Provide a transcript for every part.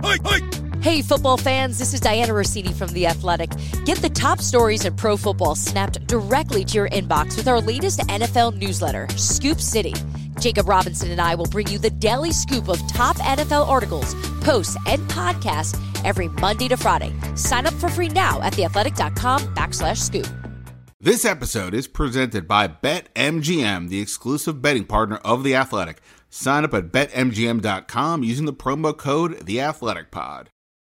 Hey, football fans, this is Diana Rossini from The Athletic. Get the top stories in pro football snapped directly to your inbox with our latest NFL newsletter, Scoop City. Jacob Robinson and I will bring you the daily scoop of top NFL articles, posts, and podcasts every Monday to Friday. Sign up for free now at theathletic.com/scoop. This episode is presented by BetMGM, the exclusive betting partner of The Athletic. Sign up at BetMGM.com using the promo code TheAthleticPod.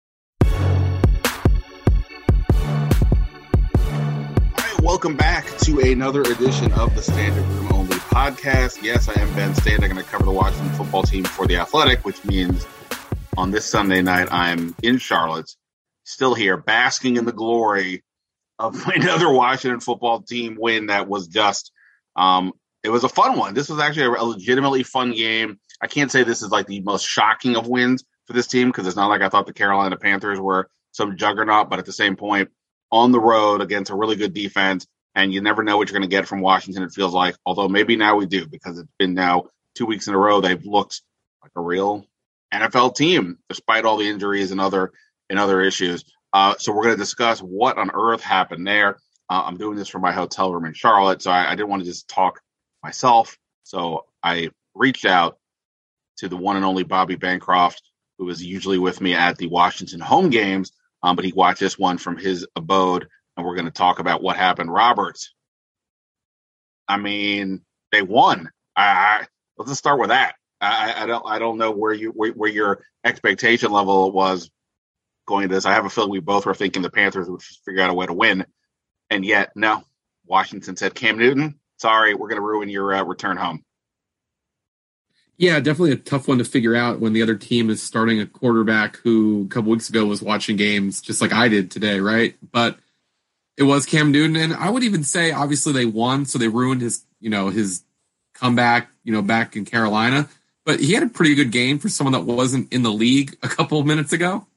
Welcome back to another edition of the Standing Room Only podcast. Yes, I am Ben Standig. I'm going to cover the Washington football team for The Athletic, which means on this Sunday night, I'm in Charlotte, still here, basking in the glory of another Washington football team win that was just, it was a fun one. This was actually a legitimately fun game. I can't say this is like the most shocking of wins for this team because it's not like I thought the Carolina Panthers were some juggernaut, but at the same point, on the road against a really good defense, and you never know what you're going to get from Washington, it feels like, although maybe now we do because it's been now 2 weeks in a row they've looked like a real NFL team despite all the injuries and other issues. So we're going to discuss what on earth happened there. I'm doing this from my hotel room in Charlotte, so I didn't want to just talk myself. So I reached out to the one and only Bobby Bancroft, who is usually with me at the Washington home games, but he watched this one from his abode, and we're going to talk about what happened. Robert, I mean, they won. Let's just start with that. I don't know where your expectation level was going into this. I have a feeling we both were thinking the Panthers would figure out a way to win, and yet no. Washington said, Cam Newton, sorry, we're going to ruin your return home. Yeah, definitely a tough one to figure out when the other team is starting a quarterback who a couple weeks ago was watching games just like I did today, right? But it was Cam Newton, and I would even say obviously they won, so they ruined his comeback, back in Carolina. But he had a pretty good game for someone that wasn't in the league a couple of minutes ago.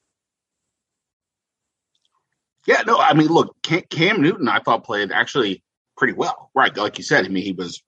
Yeah, no, I mean, look, Cam Newton I thought played actually pretty well, right? Like you said, I mean, he was.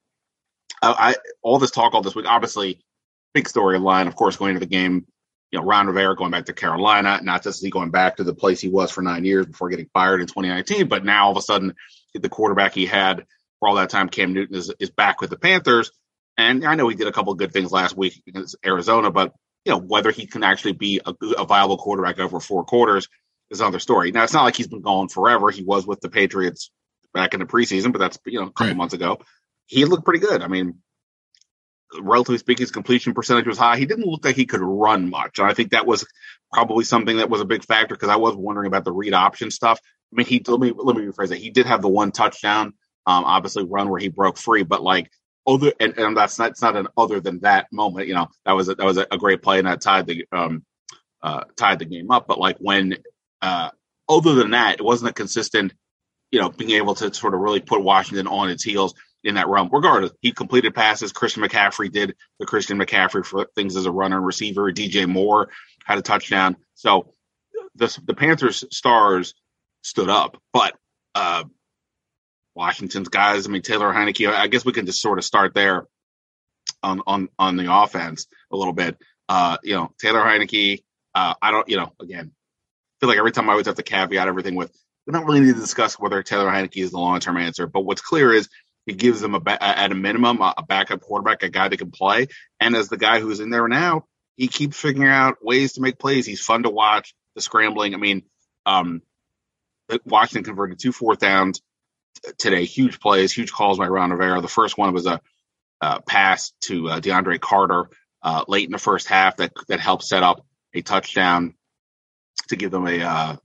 All this talk all this week, obviously, big storyline, of course, going into the game, Ron Rivera going back to Carolina, not just he going back to the place he was for 9 years before getting fired in 2019, but now all of a sudden, the quarterback he had for all that time, Cam Newton, is back with the Panthers. And I know he did a couple of good things last week against Arizona, but, whether he can actually be a viable quarterback over 4 quarters is another story. Now, it's not like he's been gone forever. He was with the Patriots back in the preseason, but that's, a couple months ago. He looked pretty good. I mean, relatively speaking, his completion percentage was high. He didn't look like he could run much. And I think that was probably something that was a big factor because I was wondering about the read option stuff. I mean, let me rephrase that. He did have the one touchdown, obviously run where he broke free, but like and that's not an other than that moment. That was a great play and that tied the game up. But like when other than that, it wasn't a consistent, being able to sort of really put Washington on its heels in that realm. Regardless, he completed passes. Christian McCaffrey did the Christian McCaffrey for things as a runner and receiver. DJ Moore had a touchdown. So the Panthers stars stood up, but Washington's guys, I mean, Taylor Heinicke, I guess we can just sort of start there on the offense a little bit. Taylor Heinicke, again, I feel like every time I always have to caveat everything with, we don't really need to discuss whether Taylor Heinicke is the long-term answer, but what's clear is he gives them at a minimum a backup quarterback, a guy that can play. And as the guy who's in there now, he keeps figuring out ways to make plays. He's fun to watch, the scrambling. I mean, Washington converted 2 4th downs today. Huge plays, huge calls by Ron Rivera. The first one was a pass to DeAndre Carter late in the first half that helped set up a touchdown to give them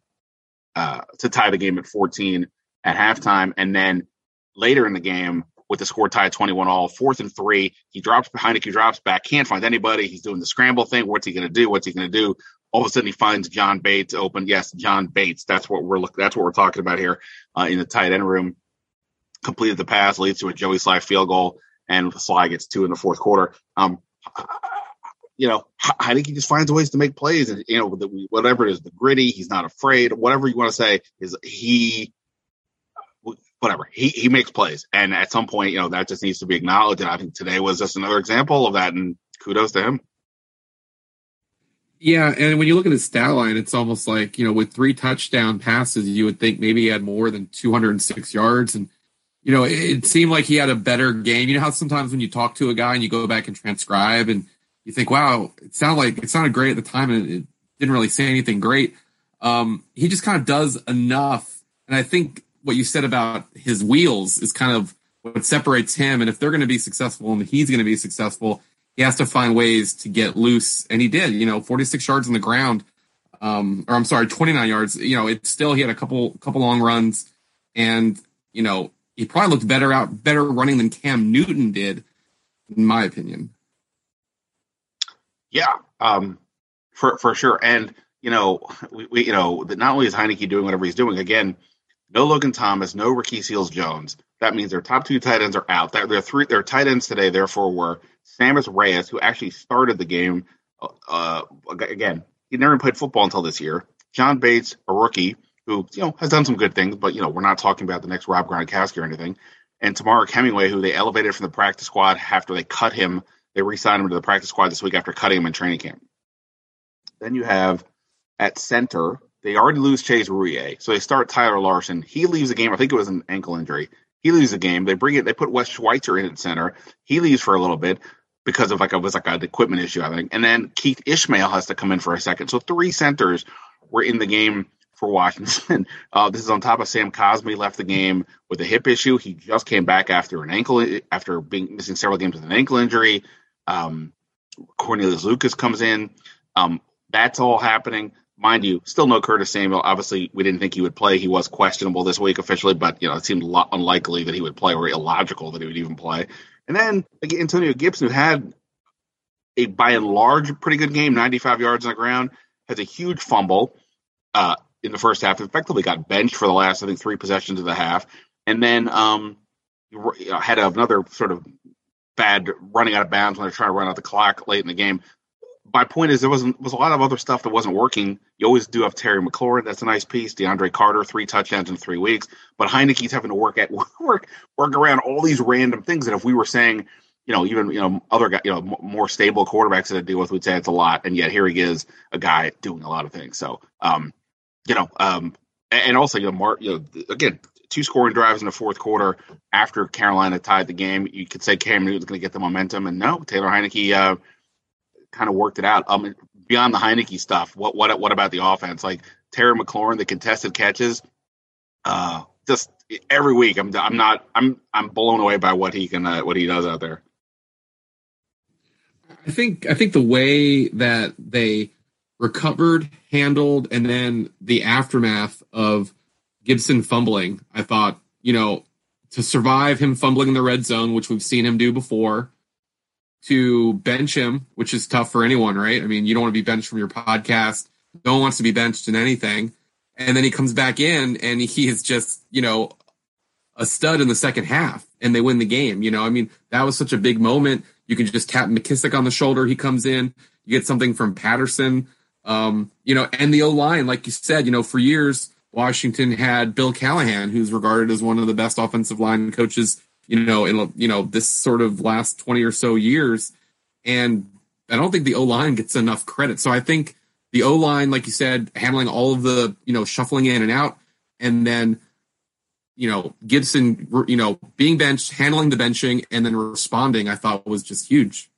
to tie the game at 14 at halftime. And then later in the game, with the score tied 21-all, 4th and 3, he drops back, can't find anybody. He's doing the scramble thing. What's he going to do? All of a sudden, he finds John Bates open. Yes, John Bates. That's what we're talking about here in the tight end room. Completed the pass, leads to a Joey Sly field goal, and Sly gets 2 in the 4th quarter. I think he just finds ways to make plays, and whatever it is, the gritty. He's not afraid. Whatever you want to say is he makes plays, and at some point, that just needs to be acknowledged. And I think today was just another example of that, and kudos to him. Yeah, and when you look at his stat line, it's almost like, with 3 touchdown passes, you would think maybe he had more than 206 yards. And, it seemed like he had a better game. You know how sometimes when you talk to a guy and you go back and transcribe and you think, wow, it sounded great at the time and it didn't really say anything great. He just kind of does enough. And I think what you said about his wheels is kind of what separates him. And if they're going to be successful and he's going to be successful, he has to find ways to get loose. And he did, 46 yards on the ground. 29 yards. It's still, he had a couple long runs and, he probably looked better running than Cam Newton did, in my opinion. Yeah, for sure. And, we not only is Heinicke doing whatever he's doing, again, no Logan Thomas, no Ricky Seals-Jones. That means their top 2 tight ends are out. Their tight ends today, therefore, were Sammis Reyes, who actually started the game. Again, he never played football until this year. John Bates, a rookie, who, has done some good things, but, we're not talking about the next Rob Gronkowski or anything. And Tamarick Hemingway, who they elevated from the practice squad after they cut him. They re-signed him to the practice squad this week after cutting him in training camp. Then you have at center, they already lose Chase Rouillet. So they start Tyler Larson. He leaves the game. I think it was an ankle injury. He leaves the game. They put Wes Schweitzer in at center. He leaves for a little bit because of an equipment issue, I think. And then Keith Ishmael has to come in for a second. So 3 centers were in the game for Washington. This is on top of Sam Cosmi left the game with a hip issue. He just came back after being missing several games with an ankle injury. Cornelius Lucas comes in. That's all happening. Mind you, still no Curtis Samuel. Obviously, we didn't think he would play. He was questionable this week officially, but it seemed unlikely that he would play, or illogical that he would even play. And then Antonio Gibson, who had by and large, pretty good game, 95 yards on the ground, has a huge fumble in the first half. Effectively got benched for the last, I think, 3 possessions of the half. And then had another sort of bad running out of bounds when they're trying to run out the clock late in the game. My point is there was a lot of other stuff that wasn't working. You always do have Terry McLaurin. That's a nice piece. DeAndre Carter, 3 touchdowns in 3 weeks. But Heinicke's having to work around all these random things that if we were saying, even other guys, more stable quarterbacks that I deal with, we'd say it's a lot. And yet here he is, a guy doing a lot of things. So, and also, again, 2 scoring drives in the fourth quarter after Carolina tied the game. You could say Cam Newton's going to get the momentum, and no, Taylor Heinicke kind of worked it out. Beyond the Heinicke stuff, what about the offense? Like Terry McLaurin, the contested catches, just every week. I'm blown away by what he does out there. I think the way that they recovered, handled, and then the aftermath of Gibson fumbling, I thought, to survive him fumbling in the red zone, which we've seen him do before, to bench him, which is tough for anyone, right? I mean, you don't want to be benched from your podcast. No one wants to be benched in anything. And then he comes back in and he is just, a stud in the second half and they win the game. That was such a big moment. You can just tap McKissick on the shoulder. He comes in, you get something from Patterson, and the O-line, like you said, for years, Washington had Bill Callahan, who's regarded as one of the best offensive line coaches in this sort of last 20 or so years. And I don't think the O-line gets enough credit. So I think the O-line, like you said, handling all of the, shuffling in and out, and then, Gibson, being benched, handling the benching, and then responding, I thought was just huge.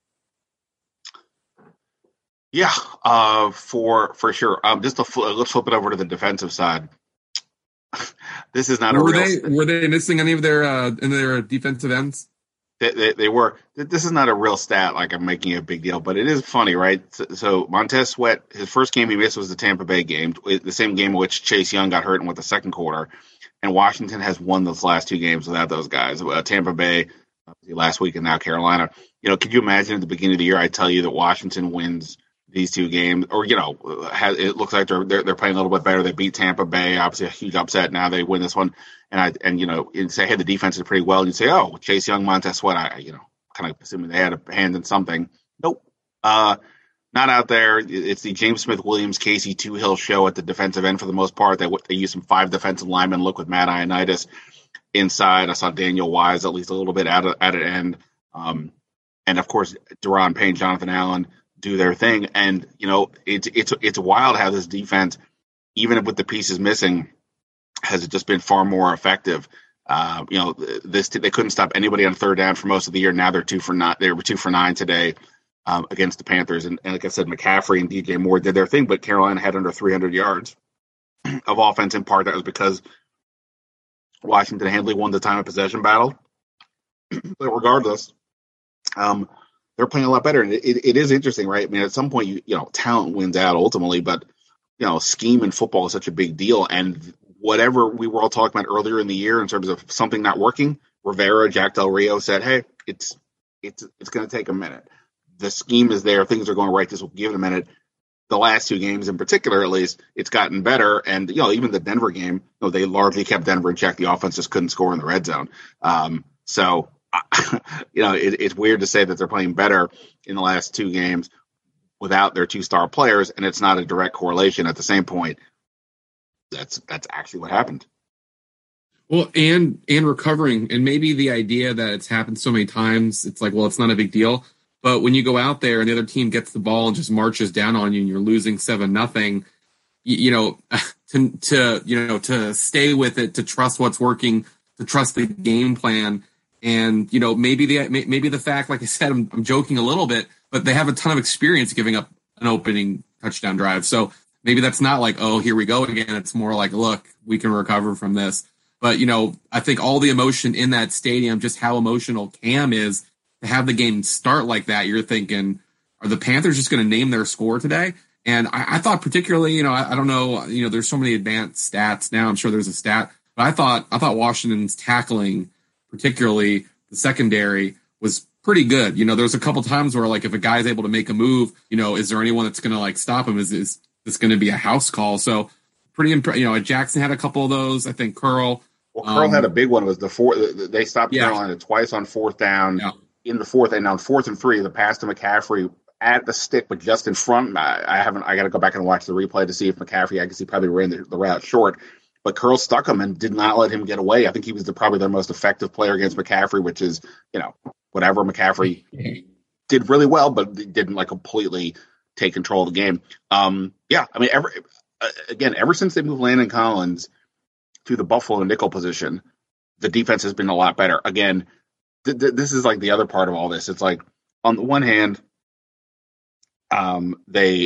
Yeah, for sure. Let's flip it over to the defensive side. This is not were they missing any of their in their defensive ends? They were. This is not a real stat like I'm making a big deal, but it is funny, right? So Montez Sweat, his first game he missed was the Tampa Bay game, the same game in which Chase Young got hurt in with the second quarter. And Washington has won those last 2 games without those guys. Tampa Bay last week and now Carolina. Could you imagine at the beginning of the year I tell you that Washington wins these 2 games, or it looks like they're playing a little bit better. They beat Tampa Bay, obviously a huge upset. Now they win this one, and say, hey, the defense is pretty well. And you say, oh, Chase Young, Montez Sweat, kind of assuming they had a hand in something. Nope, not out there. It's the James Smith Williams, Casey Toohill show at the defensive end for the most part. They use some 5 defensive linemen. Look with Matt Ioannidis inside. I saw Daniel Wise at least a little bit at an end, and of course Daron Payne, Jonathan Allen. do their thing. And, it's wild how this defense, even with the pieces missing, has just been far more effective. They couldn't stop anybody on third down for most of the year. Now they're 2 for 9. They were 2 for 9 today against the Panthers. And like I said, McCaffrey and DJ Moore did their thing, but Carolina had under 300 yards of offense. In part, that was because Washington handily won the time of possession battle. But regardless, they're playing a lot better. And it is interesting, right? I mean, at some point, talent wins out ultimately, but, scheme in football is such a big deal. And whatever we were all talking about earlier in the year in terms of something not working, Rivera, Jack Del Rio said, hey, it's going to take a minute. The scheme is there. Things are going right. This will give it a minute. The last 2 games in particular, at least, it's gotten better. And, even the Denver game, they largely kept Denver in check. The offense just couldn't score in the red zone. So, it's weird to say that they're playing better in the last 2 games without their 2-star players, and it's not a direct correlation. At the same point, that's actually what happened. Well, and recovering, and maybe the idea that it's happened so many times, it's like, well, it's not a big deal. But when you go out there and the other team gets the ball and just marches down on you and you're losing 7-0, to stay with it, to trust what's working, to trust the game plan. And, maybe the fact, like I said, I'm joking a little bit, but they have a ton of experience giving up an opening touchdown drive. So maybe that's not like, oh, here we go again. It's more like, look, we can recover from this. But, I think all the emotion in that stadium, just how emotional Cam is, to have the game start like that, you're thinking, are the Panthers just going to name their score today? And I thought particularly, I don't know, there's so many advanced stats now. I'm sure there's a stat, but I thought Washington's tackling, particularly the secondary, was pretty good. There's a couple times where, like, if a guy's able to make a move, is there anyone that's going to, like, stop him? Is this going to be a house call? So pretty impressive. Jackson had a couple of those. I think Curl. Well, Curl had a big one. It was they stopped Carolina twice on 4th down. Yeah. In the 4th, and on 4th and 3, the pass to McCaffrey at the stick, but just in front. I got to go back and watch the replay to see if McCaffrey, I guess he probably ran the route short, but Curl stuck him and did not let him get away. I think he was probably their most effective player against McCaffrey, which is, whatever. McCaffrey did really well, but didn't like completely take control of the game. I mean, ever since they moved Landon Collins to the Buffalo nickel position, the defense has been a lot better. Again, this is like the other part of all this. It's like, on the one hand, they're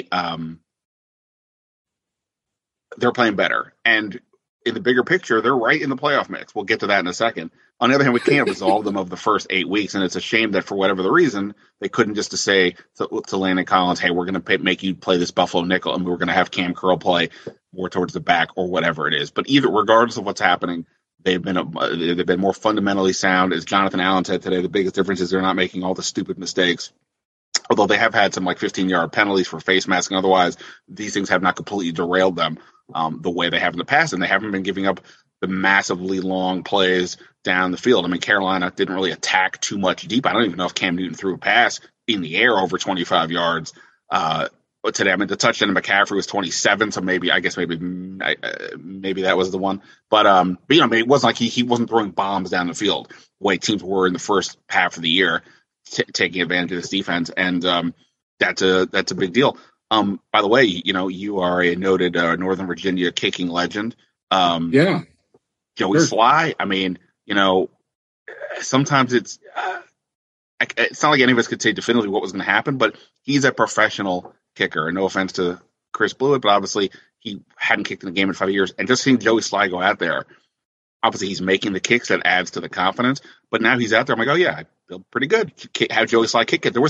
playing better, and in the bigger picture, they're right in the playoff mix. We'll get to that in a second. On the other hand, we can't absolve them of the first 8 weeks, and it's a shame that for whatever the reason, they couldn't just say to Landon Collins, hey, we're going to make you play this Buffalo nickel, and we're going to have Cam Curl play more towards the back or whatever it is. But regardless of what's happening, they've been more fundamentally sound. As Jonathan Allen said today, the biggest difference is they're not making all the stupid mistakes. Although they have had some like 15-yard penalties for face masking, otherwise these things have not completely derailed them the way they have in the past, and they haven't been giving up the massively long plays down the field. I mean, Carolina didn't really attack too much deep. I don't even know if Cam Newton threw a pass in the air over 25 yards today. I mean, the touchdown to McCaffrey was 27, so maybe that was the one. But it wasn't like he wasn't throwing bombs down the field the way teams were in the first half of the year, taking advantage of this defense, and that's a big deal. By the way, you are a noted Northern Virginia kicking legend. Joey Sly. I mean, sometimes it's not like any of us could say definitively what was going to happen, but he's a professional kicker. And no offense to Chris Blewett, but obviously he hadn't kicked in a game in 5 years. And just seeing Joey Sly go out there, obviously he's making the kicks that adds to the confidence. But now he's out there, I'm like, oh yeah, I feel pretty good. Have Joey Sly kick it. There was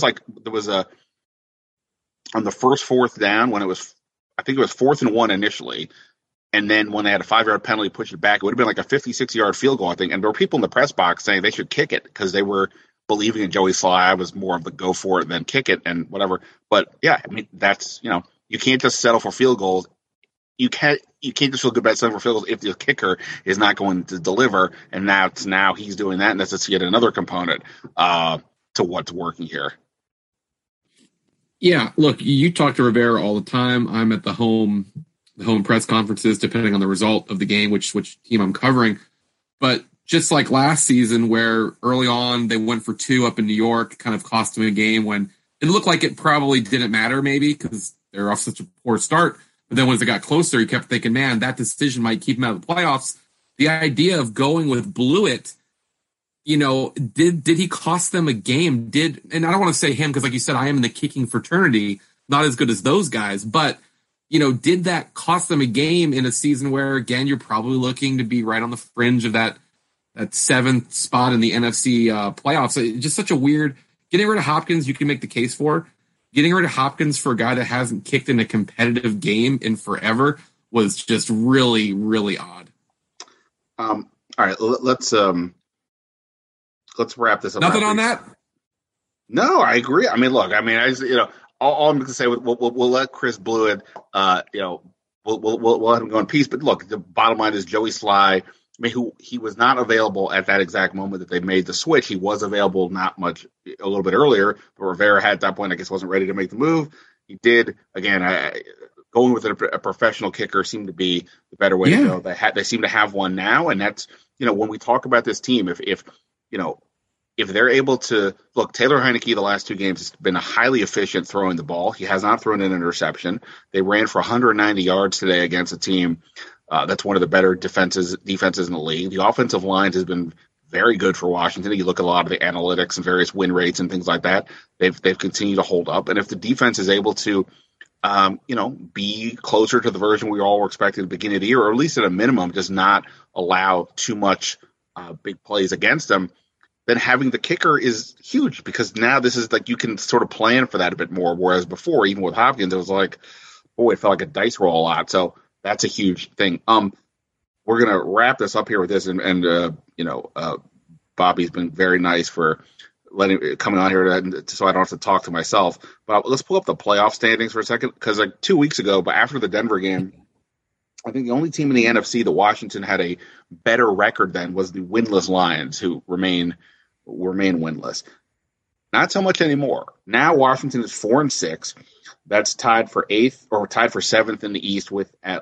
on the first 4th down when I think it was 4th and 1 initially. And then when they had a 5-yard penalty, push it back, it would have been like a 56-yard field goal, I think. And there were people in the press box saying they should kick it because they were believing in Joey Sly. I was more of the go for it than kick it and whatever. But yeah, I mean, that's, you can't just settle for field goals. You can't just feel good about settling for field goals if the kicker is not going to deliver. And now he's doing that. And that's just yet another component to what's working here. Yeah, look, you talk to Rivera all the time. I'm at the home press conferences, depending on the result of the game, which team I'm covering. But just like last season, where early on they went for 2 up in New York, kind of cost them a game when it looked like it probably didn't matter maybe because they're off such a poor start. But then once it got closer, you kept thinking, man, that decision might keep him out of the playoffs. The idea of going with Blewett, did he cost them a game? And I don't want to say him because, like you said, I am in the kicking fraternity, not as good as those guys. But, did that cost them a game in a season where, again, you're probably looking to be right on the fringe of that seventh spot in the NFC playoffs? It's just such a weird. Getting rid of Hopkins, you can make the case for. Getting rid of Hopkins for a guy that hasn't kicked in a competitive game in forever was just really, really odd. All right, let's wrap this up. Nothing on that? No, I agree. I mean, look, all I'm going to say, we'll let Chris Blewett, we'll let him go in peace. But look, the bottom line is Joey Sly. I mean, he was not available at that exact moment that they made the switch. He was available a little bit earlier, but Rivera at that point, I guess, wasn't ready to make the move. He did. Again, going with a professional kicker seemed to be the better way to go. They seem to have one now, and that's, when we talk about this team, if they're able to look, Taylor Heinicke the last 2 games has been highly efficient throwing the ball. He has not thrown an interception. They ran for 190 yards today against a team that's one of the better defenses in the league. The offensive line has been very good for Washington. You look at a lot of the analytics and various win rates and things like that. They've continued to hold up. And if the defense is able to, be closer to the version we all were expecting at the beginning of the year, or at least at a minimum, does not allow too much big plays against them, then having the kicker is huge because now this is like you can sort of plan for that a bit more. Whereas before, even with Hopkins, it was like, it felt like a dice roll a lot. So that's a huge thing. We're going to wrap this up here with this, and Bobby's been very nice for coming on here so I don't have to talk to myself. But let's pull up the playoff standings for a second, because 2 weeks ago, but after the Denver game, I think the only team in the NFC that Washington had a better record than was the winless Lions, who remain winless. Not so much anymore. Now Washington is 4-6. That's tied for 8th or tied for 7th in the East with in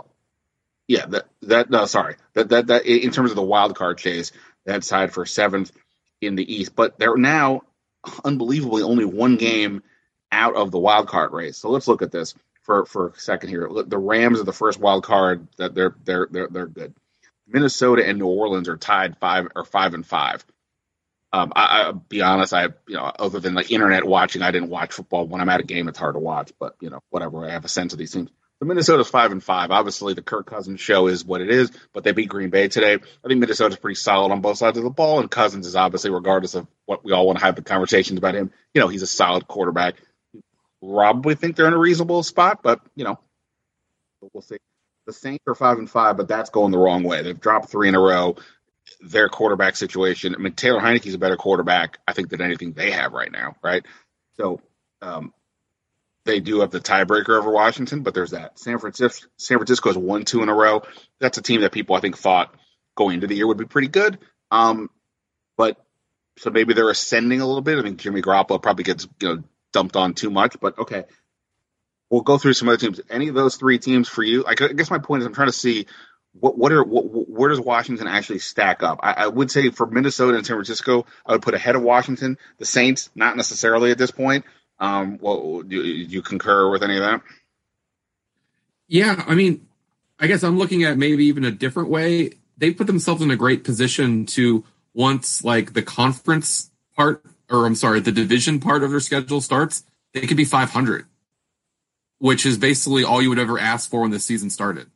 terms of the wild card chase, that's tied for 7th in the East. But they're now unbelievably only 1 game out of the wild card race. So let's look at this for a second here. The Rams are the first wild card. That they're good. Minnesota and New Orleans are tied 5-5. I'll be honest, other than like internet watching, I didn't watch football. When I'm at a game, it's hard to watch, but whatever. I have a sense of these teams. The Minnesota's 5-5. Obviously, the Kirk Cousins show is what it is, but they beat Green Bay today. I think Minnesota's pretty solid on both sides of the ball, and Cousins is obviously, regardless of what we all want to have the conversations about him, he's a solid quarterback. Probably think they're in a reasonable spot, but we'll see. The Saints are 5-5, but that's going the wrong way. They've dropped 3 in a row. Their quarterback situation. I mean, Taylor Heinicke's a better quarterback, I think, than anything they have right now, right? So they do have the tiebreaker over Washington, but there's that. San Francisco has won 2 in a row. That's a team that people, I think, thought going into the year would be pretty good. But so maybe they're ascending a little bit. I think Jimmy Garoppolo probably gets dumped on too much, but okay. We'll go through some other teams. Any of those 3 teams for you? I guess my point is I'm trying to see where does Washington actually stack up? I would say for Minnesota and San Francisco, I would put ahead of Washington. The Saints, not necessarily at this point. Do you concur with any of that? Yeah, I mean, I guess I'm looking at maybe even a different way. They put themselves in a great position to, once like the conference part, the division part of their schedule starts, they could be 500, which is basically all you would ever ask for when the season started.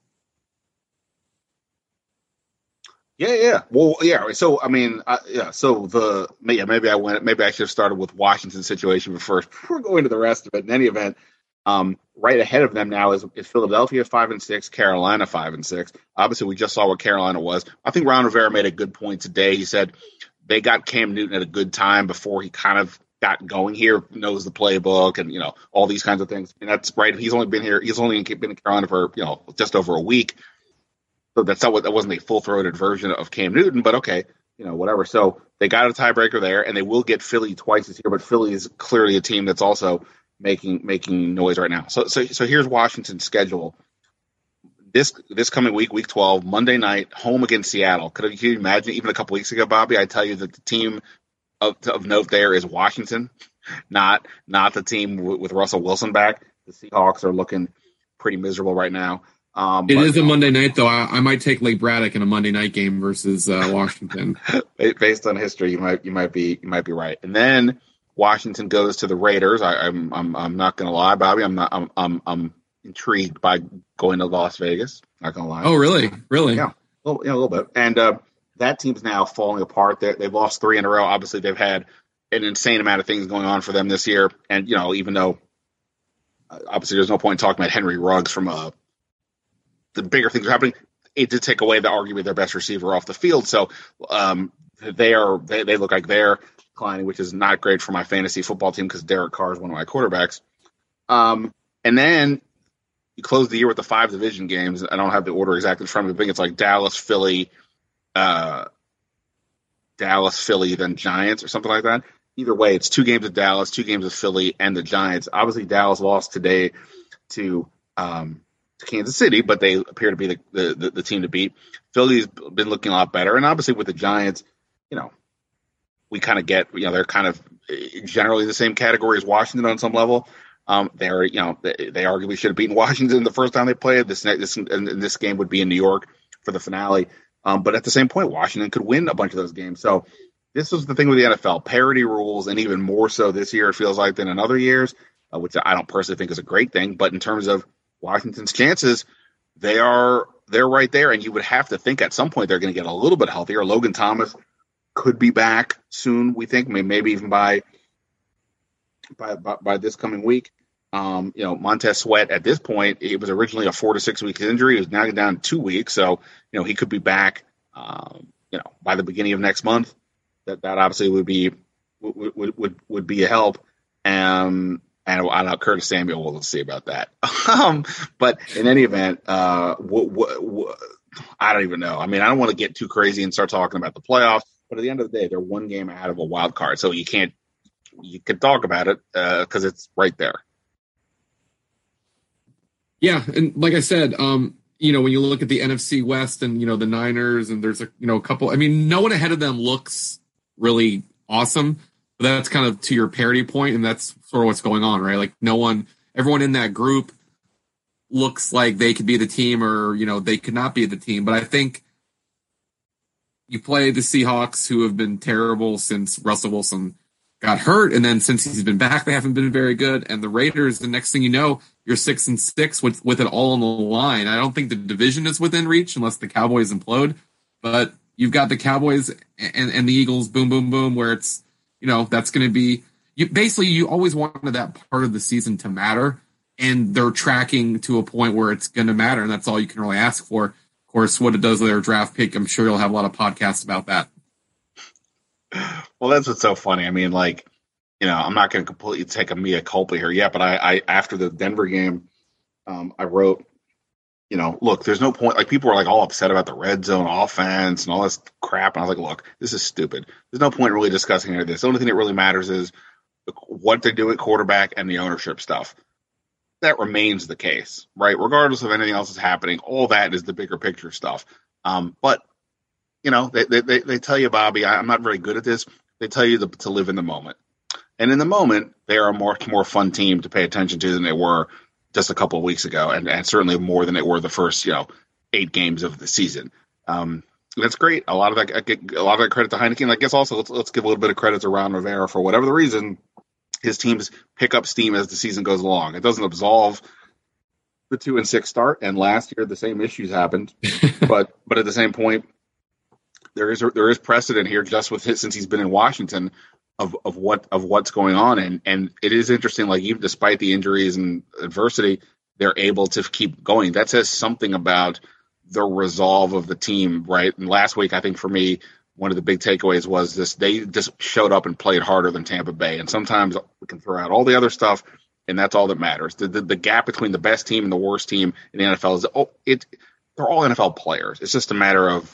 Yeah. Well, yeah. So, I mean, So maybe I should have started with Washington's situation first before going to the rest of it. In any event, right ahead of them now is Philadelphia 5-6, Carolina 5-6. Obviously, we just saw what Carolina was. I think Ron Rivera made a good point today. He said they got Cam Newton at a good time before he kind of got going here, knows the playbook and, all these kinds of things. And that's right. He's only been in Carolina for, just over a week. So that wasn't a full-throated version of Cam Newton, but okay, whatever. So they got a tiebreaker there, and they will get Philly twice this year, but Philly is clearly a team that's also making noise right now. So here's Washington's schedule. This coming week 12, Monday night, home against Seattle. Can you imagine even a couple weeks ago, Bobby, I tell you that the team of note there is Washington. not the team with Russell Wilson back. The Seahawks are looking pretty miserable right now. It is a Monday night, though. I might take Lake Braddock in a Monday night game versus Washington. Based on history, you might be right. And then Washington goes to the Raiders. I'm not going to lie, Bobby. I'm intrigued by going to Las Vegas. Not going to lie. Oh, really? Really? Yeah, a little bit. And that team's now falling apart. They've lost 3 in a row. Obviously, they've had an insane amount of things going on for them this year. And even though obviously there's no point in talking about Henry Ruggs from the bigger things are happening, it did take away the arguably their best receiver off the field. So they look like they're declining, which is not great for my fantasy football team because Derek Carr is one of my quarterbacks. And then you close the year with the 5 division games. I don't have the order exactly in front of me. I think it's like Dallas, Philly, then Giants or something like that. Either way, it's 2 games of Dallas, 2 games of Philly, and the Giants. Obviously, Dallas lost today to Kansas City, but they appear to be the team to beat. Philly's been looking a lot better, and obviously with the Giants, we kind of get, they're kind of generally the same category as Washington on some level. They arguably should have beaten Washington the first time they played. This game would be in New York for the finale. But at the same point, Washington could win a bunch of those games. So this was the thing with the NFL, parity rules, and even more so this year, it feels like, than in other years, which I don't personally think is a great thing. But in terms of Washington's chances, they're right there. And you would have to think at some point they're going to get a little bit healthier. Logan Thomas could be back soon, we think, maybe even by this coming week. Montez Sweat at this point, it was originally a 4 to 6 week injury. It was now down to 2 weeks. So, he could be back, by the beginning of next month. That obviously would be a help. And I know Curtis Samuel, we'll see about that. But in any event, I don't even know. I mean, I don't want to get too crazy and start talking about the playoffs, but at the end of the day, they're 1 game out of a wild card. So you can talk about it because it's right there. Yeah, and like I said, when you look at the NFC West and, the Niners, and there's a couple, I mean, no one ahead of them looks really awesome, but that's kind of to your parity point, and that's sort of what's going on, right? Like everyone in that group looks like they could be the team or, they could not be the team. But I think you play the Seahawks, who have been terrible since Russell Wilson got hurt, and then since he's been back, they haven't been very good. And the Raiders, the next thing you know, you're 6-6 with it all on the line. I don't think the division is within reach unless the Cowboys implode, but you've got the Cowboys and the Eagles, boom, boom, boom, where it's, that's going to be you always wanted that part of the season to matter, and they're tracking to a point where it's going to matter, and that's all you can really ask for. Of course, what it does with their draft pick, I'm sure you'll have a lot of podcasts about that. Well, that's what's so funny. I mean, I'm not going to completely take a mea culpa here yet, but I after the Denver game, I wrote, look, there's no point. Like, people were all upset about the red zone offense and all this crap. And I was like, look, this is stupid. There's no point really discussing any of this. The only thing that really matters is what they do at quarterback and the ownership stuff. That remains the case, right? Regardless of anything else that's happening, all that is the bigger picture stuff. But they tell you, Bobby, I'm not very good at this. They tell you to live in the moment. And in the moment, they are a much more fun team to pay attention to than they were just a couple of weeks ago, and certainly more than they were the first 8 games of the season. That's great. A lot of that credit to Heineken. And I guess also let's give a little bit of credit to Ron Rivera for whatever the reason. His teams pick up steam as the season goes along. It doesn't absolve the 2-6 start, and last year the same issues happened. but at the same point, there is precedent here just with since he's been in Washington of what's going on, and it is interesting. Even despite the injuries and adversity, they're able to keep going. That says something about the resolve of the team, right? And last week, I think for me, one of the big takeaways was this: they just showed up and played harder than Tampa Bay. And sometimes we can throw out all the other stuff, and that's all that matters. The gap between the best team and the worst team in the NFL is they're all NFL players. It's just a matter of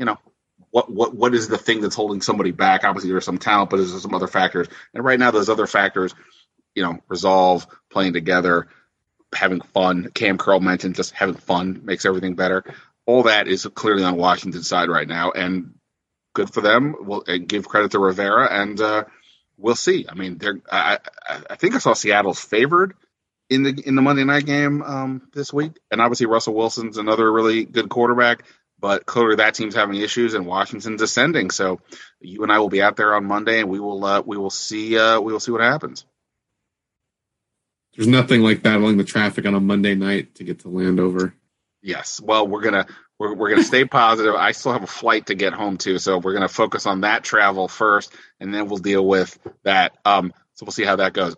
what is the thing that's holding somebody back? Obviously, there's some talent, but there's some other factors. And right now, those other factors, resolve, playing together, having fun. Cam Curl mentioned just having fun makes everything better. All that is clearly on Washington's side right now, and good for them. We'll give credit to Rivera, and we'll see. I mean, I think I saw Seattle's favored in the Monday night game this week, and obviously Russell Wilson's another really good quarterback. But clearly that team's having issues, and Washington's ascending. So you and I will be out there on Monday, and we will see what happens. There's nothing like battling the traffic on a Monday night to get to Landover. Yes. Well, we're gonna stay positive. I still have a flight to get home to, so we're gonna focus on that travel first, and then we'll deal with that. So we'll see how that goes.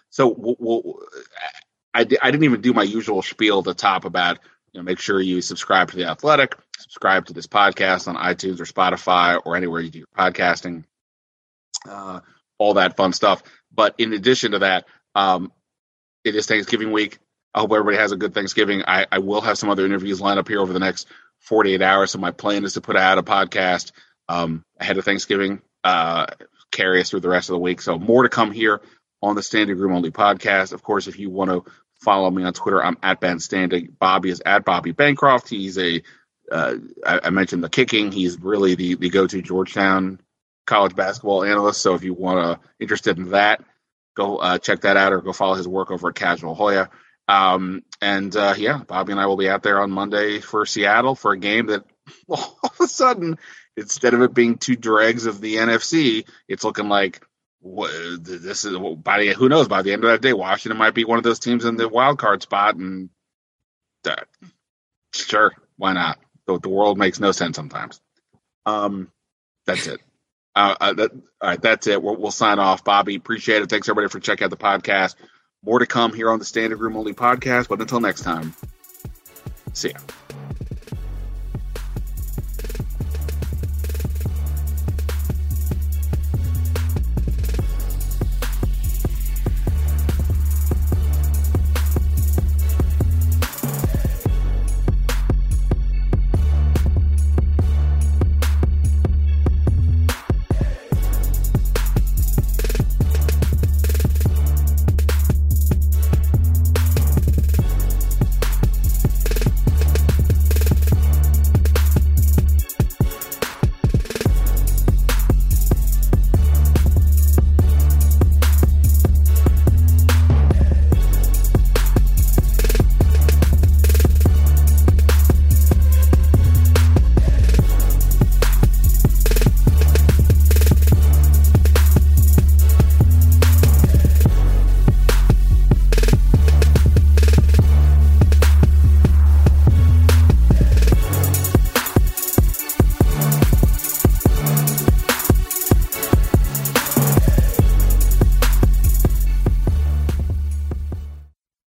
I didn't even do my usual spiel at the top about, make sure you subscribe to The Athletic, subscribe to this podcast on iTunes or Spotify or anywhere you do your podcasting, all that fun stuff. But in addition to that, it is Thanksgiving week. I hope everybody has a good Thanksgiving. I will have some other interviews lined up here over the next 48 hours. So my plan is to put out a podcast ahead of Thanksgiving, carry us through the rest of the week. So more to come here on the Standing Room Only podcast. Of course, if you want to follow me on Twitter, I'm at Ben Standing. Bobby is at Bobby Bancroft. He's I mentioned the kicking. He's really the go-to Georgetown college basketball analyst. So if you interested in that, go check that out or go follow his work over at Casual Hoya. Bobby and I will be out there on Monday for Seattle for a game that all of a sudden, instead of it being two dregs of the NFC, it's looking like this is who knows, by the end of that day, Washington might be one of those teams in the wild card spot. And sure, why not? The world makes no sense sometimes. That's it. All right, that's it. We'll sign off. Bobby, appreciate it. Thanks everybody for checking out the podcast. More to come here on the Standing Room Only podcast. But until next time, see ya.